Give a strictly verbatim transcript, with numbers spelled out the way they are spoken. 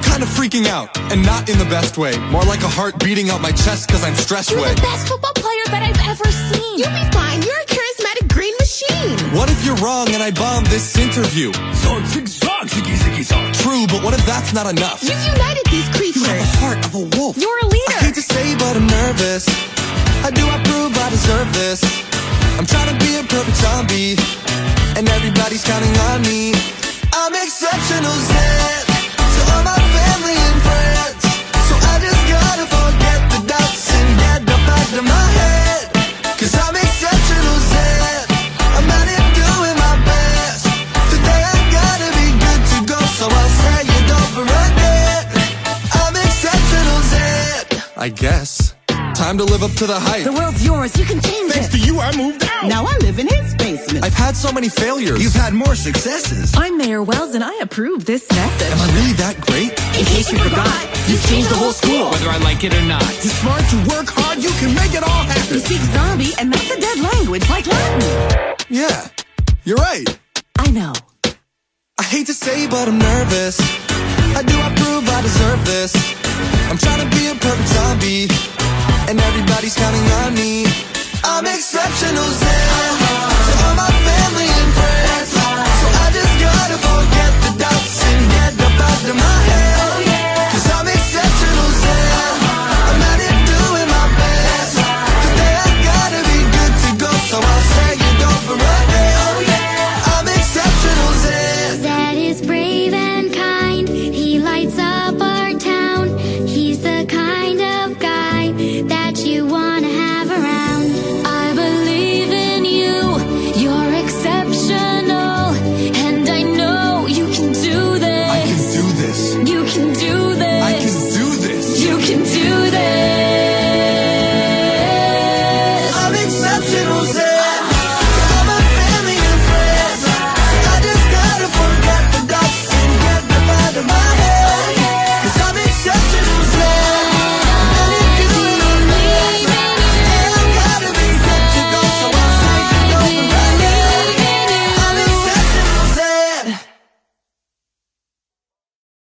kind of freaking out, and not in the best way. More like a heart beating out my chest cause I'm stressed You're way. the best football player that I've ever seen. You'll be fine. You're a charismatic green machine. What if you're wrong and I bomb this interview? Zog, zig, zog, ziggy, ziggy, zog. True, but what if that's not enough? You've united these creatures. You have the heart of a wolf. You're a leader. I hate to say, but I'm nervous. How do I prove I deserve this? I'm trying to be a perfect zombie, and everybody's counting on me. I'm exceptional, Zed, to all my family and friends. So I just gotta forget the doubts and get up out of my head. Cause I'm exceptional, Zed. I'm out here doing my best. Today I gotta be good to go, so I'll say it over again. I'm exceptional, Zed. I guess. Time to live up to the hype. The world's yours, you can change Thanks it. to you, I moved out. Now I live in his basement. I've had so many failures. You've had more successes. I'm Mayor Wells and I approve this message. Am I really that great? In case you forgot, you've changed the whole school. Whether I like it or not. You're smart, you work hard, you can make it all happen. You speak zombie and that's a dead language like Latin. Yeah, you're right. I know. I hate to say, but I'm nervous. How do I prove I deserve this? I'm trying to be a perfect zombie, and everybody's counting on me. I'm exceptional, Zed.